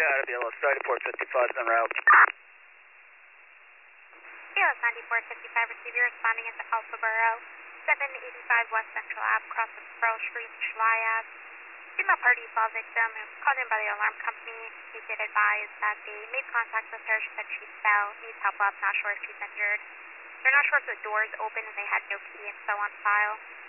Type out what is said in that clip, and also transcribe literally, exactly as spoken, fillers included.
out of Yellow, ninety-four fifty-five en route. Yellow ninety-four fifty-five, receiver responding into Alpha Borough, seven eighty-five West Central Ave, cross of Pearl Street, Schley Ave. Female party saw victim and was called in by the alarm company. They did advise that they made contact with her. She said she fell, needs help up, not sure if she's injured. They're not sure if the door is open and they had no key and so on file.